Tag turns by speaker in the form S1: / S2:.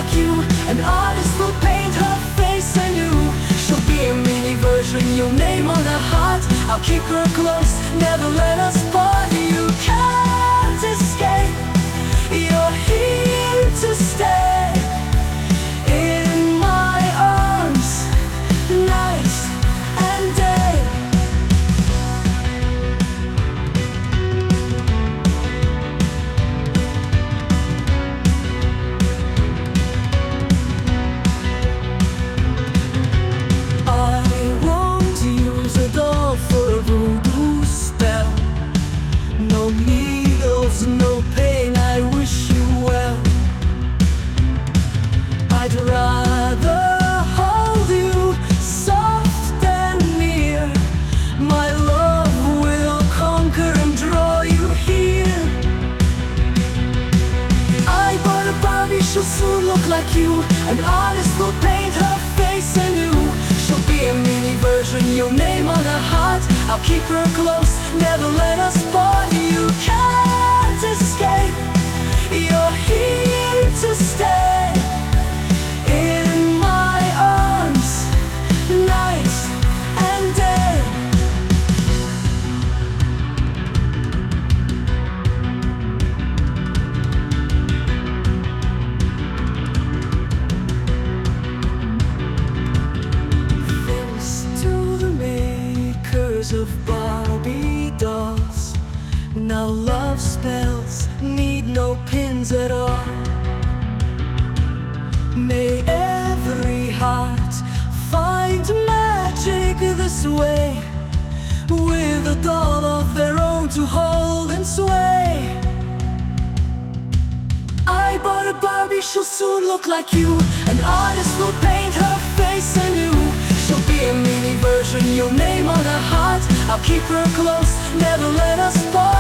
S1: like you. An artist will paint her face anew. She'll be a mini version, your name on her heart. I'll keep her close, never let us part. You can't escape, you're here to stay. In my arms, night and day. I won't use a doll for a voodoo spell. No needles, no pain, I wish you well. I'd rather hold you soft and near. My love will conquer and draw you here. I bought a Barbie, she'll soon look like you. An artist will paint her face anew. She'll be a mini version, your name on her heart. I'll keep her close, never let us part. You can't escape, you're here to stay. In my arms, night and day. Thanks to the makers of Barbie dolls, now love spells need no pins at all. May every heart find magic this way, with a doll of their own to hold and sway. I bought a Barbie, she'll soon look like you. An artist will paint her face anew. She'll be a mini version, your name on her heart. I'll keep her close, never let us part.